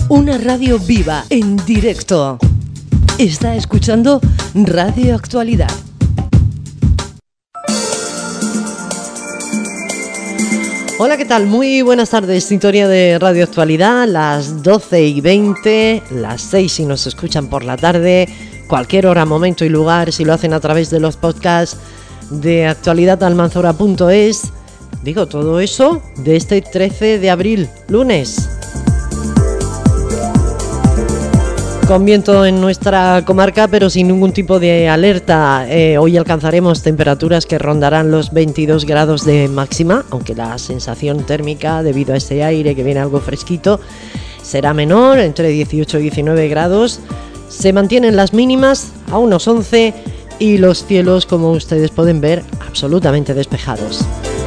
Una radio viva, en directo. Está escuchando Radio Actualidad. Hola, ¿qué tal? Muy buenas tardes, sintonía de Radio Actualidad, las 12:20, las 6 si nos escuchan por la tarde, cualquier hora, momento y lugar, si lo hacen a través de los podcasts de actualidadalmanzora.es. Digo todo eso de este 13 de abril, lunes. Con viento en nuestra comarca, pero sin ningún tipo de alerta. Hoy alcanzaremos temperaturas que rondarán los 22 grados de máxima, aunque la sensación térmica, debido a este aire que viene algo fresquito, será menor, entre 18 y 19 grados. Se mantienen las mínimas a unos 11 y los cielos, como ustedes pueden ver, absolutamente despejados.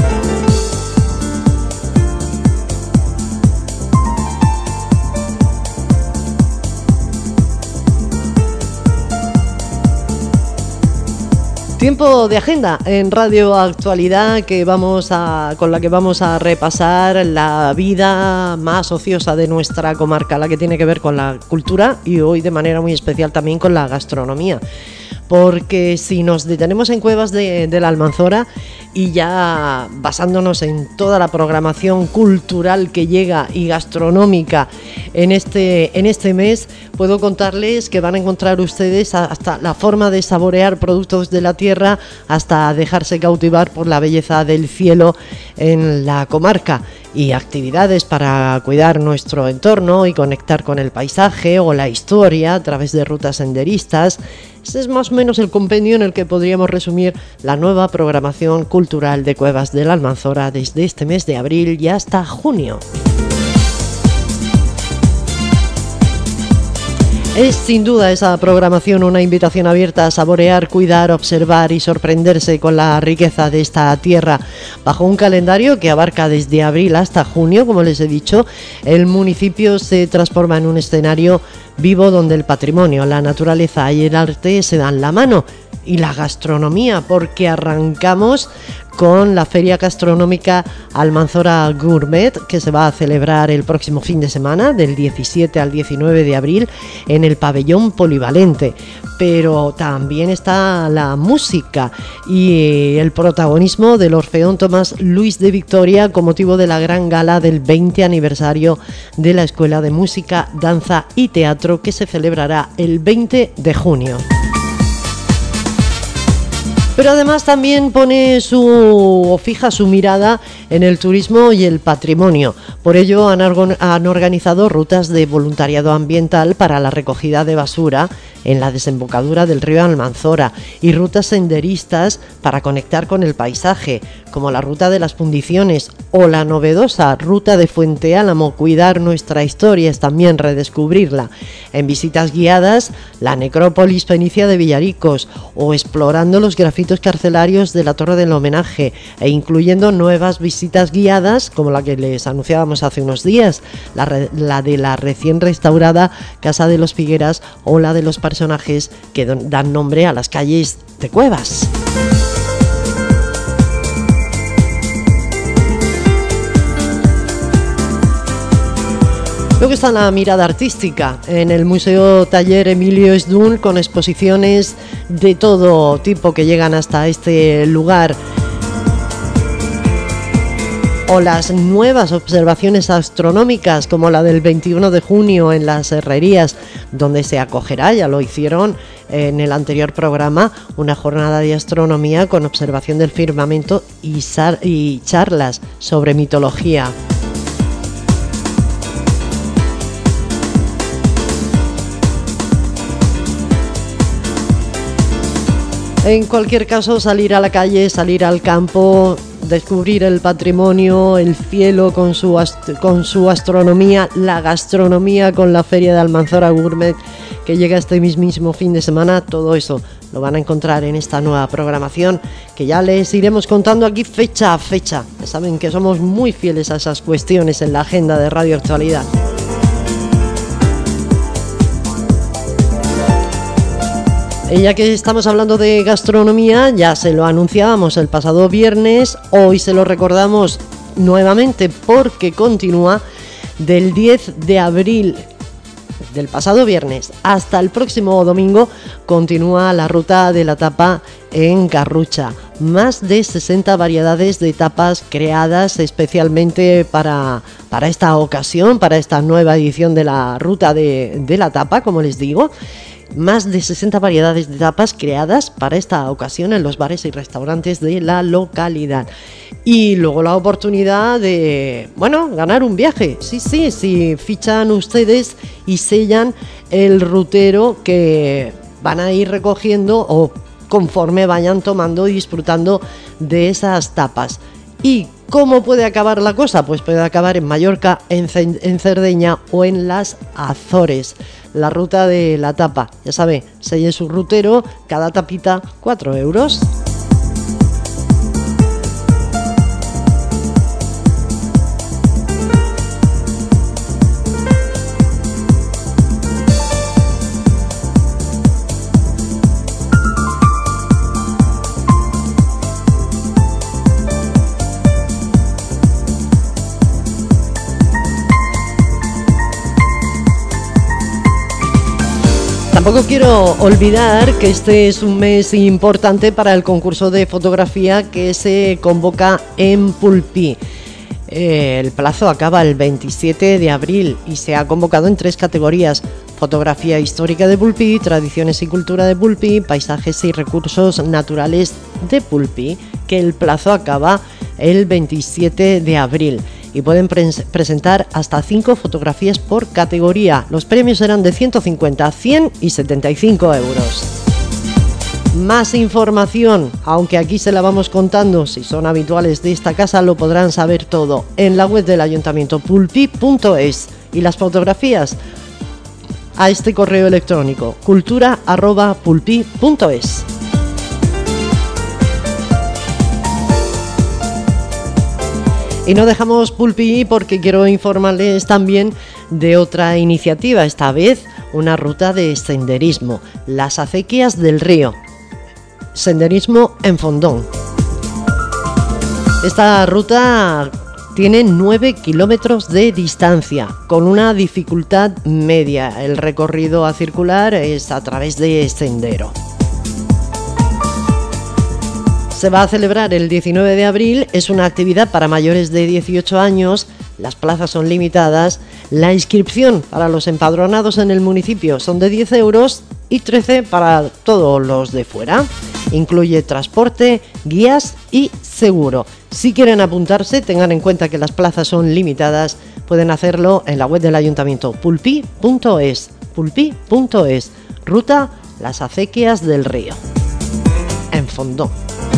Tiempo de agenda en Radio Actualidad con la que vamos a repasar la vida más ociosa de nuestra comarca, la que tiene que ver con la cultura y hoy de manera muy especial también con la gastronomía. Porque si nos detenemos en Cuevas de la Almanzora y ya basándonos en toda la programación cultural que llega y gastronómica en este mes, puedo contarles que van a encontrar ustedes hasta la forma de saborear productos de la tierra, hasta dejarse cautivar por la belleza del cielo en la comarca, y actividades para cuidar nuestro entorno y conectar con el paisaje o la historia a través de rutas senderistas. Ese es más o menos el compendio en el que podríamos resumir la nueva programación cultural de Cuevas de la Almanzora desde este mes de abril y hasta junio. Es sin duda esa programación una invitación abierta a saborear, cuidar, observar y sorprenderse con la riqueza de esta tierra. Bajo un calendario que abarca desde abril hasta junio, como les he dicho, el municipio se transforma en un escenario vivo donde el patrimonio, la naturaleza y el arte se dan la mano. Y la gastronomía, porque arrancamos con la Feria Gastronómica Almanzora Gourmet, que se va a celebrar el próximo fin de semana, del 17 al 19 de abril, en el pabellón polivalente. Pero también está la música y el protagonismo del Orfeón Tomás Luis de Victoria con motivo de la gran gala del 20 aniversario de la Escuela de Música, Danza y Teatro, que se celebrará el 20 de junio. Pero además también fija su mirada en el turismo y el patrimonio. Por ello han organizado rutas de voluntariado ambiental para la recogida de basura en la desembocadura del río Almanzora y rutas senderistas para conectar con el paisaje, como la ruta de las Fundiciones o la novedosa ruta de Fuente Álamo. Cuidar nuestra historia es también redescubrirla. En visitas guiadas, la necrópolis fenicia de Villaricos o explorando los grafitos carcelarios de la Torre del Homenaje e incluyendo nuevas visitas guiadas como la que les anunciábamos hace unos días, la de la recién restaurada Casa de los Figueras o la de los personajes que dan nombre a las calles de Cuevas. Luego está la mirada artística en el Museo Taller Emilio Esdún, con exposiciones de todo tipo que llegan hasta este lugar. O las nuevas observaciones astronómicas, como la del 21 de junio en las Herrerías, donde se acogerá, ya lo hicieron en el anterior programa, una jornada de astronomía con observación del firmamento y charlas sobre mitología. En cualquier caso, salir a la calle, salir al campo, descubrir el patrimonio, el cielo con su astronomía, la gastronomía con la Feria de Almanzora Gourmet que llega este mismísimo fin de semana, todo eso lo van a encontrar en esta nueva programación que ya les iremos contando aquí fecha a fecha. Ya saben que somos muy fieles a esas cuestiones en la agenda de Radio Actualidad. Y ya que estamos hablando de gastronomía, ya se lo anunciábamos el pasado viernes, hoy se lo recordamos nuevamente porque continúa del 10 de abril del pasado viernes hasta el próximo domingo continúa la ruta de la tapa en Garrucha. Más de 60 variedades de tapas creadas especialmente para esta ocasión, para esta nueva edición de la ruta de la tapa, como les digo. Más de 60 variedades de tapas creadas para esta ocasión en los bares y restaurantes de la localidad. Y luego la oportunidad de, ganar un viaje. Sí, si fichan ustedes y sellan el rutero que van a ir recogiendo o conforme vayan tomando y disfrutando de esas tapas. ¿Y cómo puede acabar la cosa? Pues puede acabar en Mallorca, en Cerdeña o en las Azores. La ruta de la tapa, ya sabe, selle su rutero, cada tapita 4 euros. Tampoco quiero olvidar que este es un mes importante para el concurso de fotografía que se convoca en Pulpí. El plazo acaba el 27 de abril y se ha convocado en 3 categorías: fotografía histórica de Pulpí, tradiciones y cultura de Pulpí, paisajes y recursos naturales de Pulpí, que el plazo acaba el 27 de abril. Y pueden presentar hasta 5 fotografías por categoría. Los premios serán de 150, 100 y 75 euros. Más información, aunque aquí se la vamos contando, si son habituales de esta casa lo podrán saber todo en la web del ayuntamiento, pulpí.es, y las fotografías a este correo electrónico, cultura@pulpí.es. Y no dejamos Pulpí porque quiero informarles también de otra iniciativa, esta vez una ruta de senderismo, las acequias del río, senderismo en Fondón. Esta ruta tiene 9 kilómetros de distancia, con una dificultad media. El recorrido a circular es a través de sendero. Se va a celebrar el 19 de abril, es una actividad para mayores de 18 años, las plazas son limitadas, la inscripción para los empadronados en el municipio son de 10 euros y 13 para todos los de fuera. Incluye transporte, guías y seguro. Si quieren apuntarse, tengan en cuenta que las plazas son limitadas, pueden hacerlo en la web del ayuntamiento, pulpí.es, ruta Las Acequias del Río, en Fondón.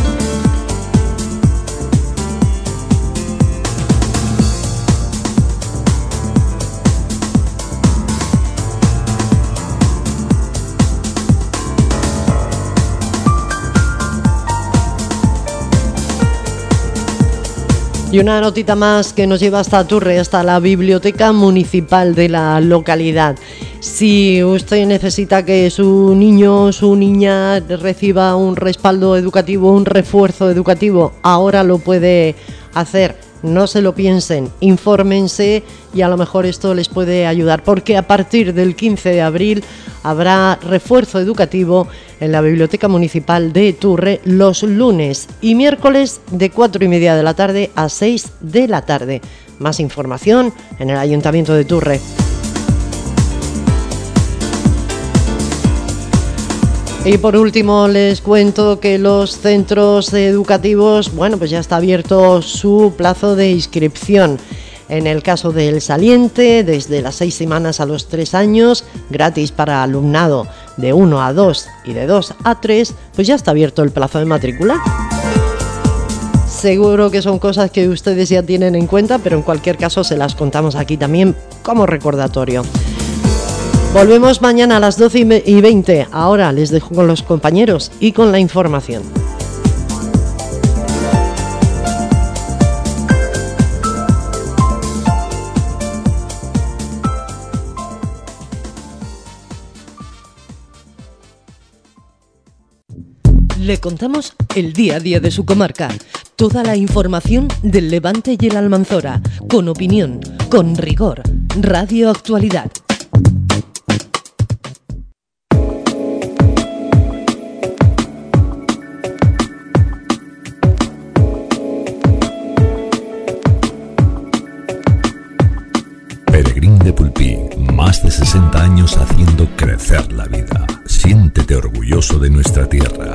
Y una notita más que nos lleva hasta Turre, hasta la biblioteca municipal de la localidad. Si usted necesita que su niño o su niña reciba un respaldo educativo, un refuerzo educativo, ahora lo puede hacer. No se lo piensen, infórmense y a lo mejor esto les puede ayudar, porque a partir del 15 de abril habrá refuerzo educativo en la Biblioteca Municipal de Turre los lunes y miércoles de 4:30 de la tarde a 6 de la tarde. Más información en el Ayuntamiento de Turre. Y por último les cuento que los centros educativos, pues ya está abierto su plazo de inscripción. En el caso del Saliente, desde las 6 semanas a los 3 años, gratis para alumnado de 1 a 2 y de 2 a 3, pues ya está abierto el plazo de matrícula. Seguro que son cosas que ustedes ya tienen en cuenta, pero en cualquier caso se las contamos aquí también como recordatorio. Volvemos mañana a las 12:20. Ahora les dejo con los compañeros y con la información. Le contamos el día a día de su comarca. Toda la información del Levante y el Almanzora, con opinión, con rigor. Radio Actualidad. Pulpí, más de 60 años haciendo crecer la vida. Siéntete orgulloso de nuestra tierra.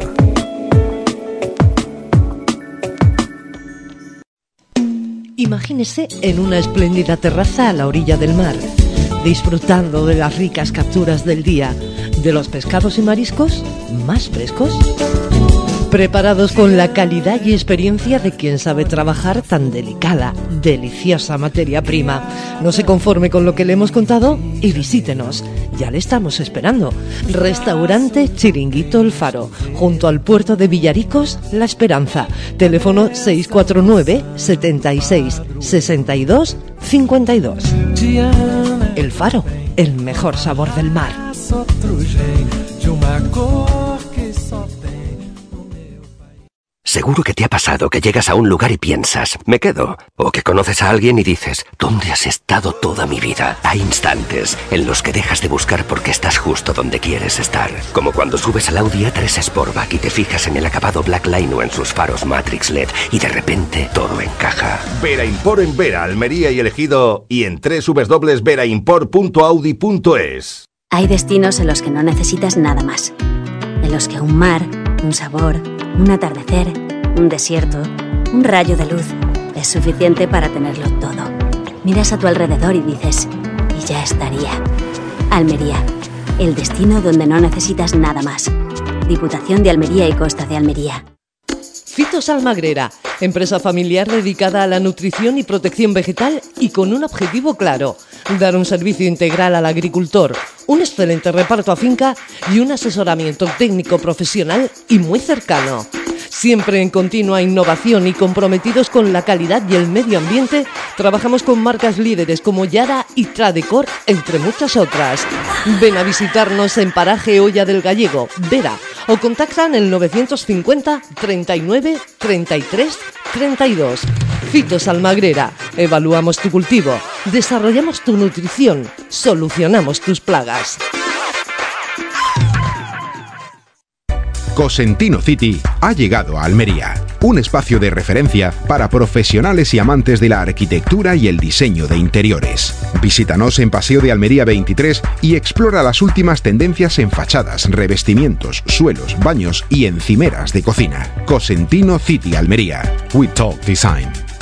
Imagínese en una espléndida terraza a la orilla del mar, disfrutando de las ricas capturas del día, de los pescados y mariscos más frescos, preparados con la calidad y experiencia de quien sabe trabajar tan delicada, deliciosa materia prima. No se conforme con lo que le hemos contado y visítenos. Ya le estamos esperando. Restaurante Chiringuito El Faro, junto al puerto de Villaricos, La Esperanza. Teléfono 649 76 62 52. El Faro, el mejor sabor del mar. Seguro que te ha pasado que llegas a un lugar y piensas, me quedo. O que conoces a alguien y dices, ¿dónde has estado toda mi vida? Hay instantes en los que dejas de buscar porque estás justo donde quieres estar. Como cuando subes al Audi A3 Sportback y te fijas en el acabado Black Line o en sus faros Matrix LED y de repente todo encaja. Vera Import en Vera, Almería y Elegido y en www.veraimport.audi.es. Hay destinos en los que no necesitas nada más. En los que un mar, un sabor, un atardecer, un desierto, un rayo de luz es suficiente para tenerlo todo. Miras a tu alrededor y dices, y ya estaría. Almería, el destino donde no necesitas nada más. Diputación de Almería y Costa de Almería. Fitos Almagrera, empresa familiar dedicada a la nutrición y protección vegetal y con un objetivo claro: dar un servicio integral al agricultor, un excelente reparto a finca y un asesoramiento técnico profesional y muy cercano. Siempre en continua innovación y comprometidos con la calidad y el medio ambiente, trabajamos con marcas líderes como Yara y Tradecor, entre muchas otras. Ven a visitarnos en Paraje Olla del Gallego, Vera, o contactan el 950 39 33 32. Fitos Almagrera, evaluamos tu cultivo, desarrollamos tu nutrición, solucionamos tus plagas. Cosentino City ha llegado a Almería, un espacio de referencia para profesionales y amantes de la arquitectura y el diseño de interiores. Visítanos en Paseo de Almería 23 y explora las últimas tendencias en fachadas, revestimientos, suelos, baños y encimeras de cocina. Cosentino City Almería. We Talk Design.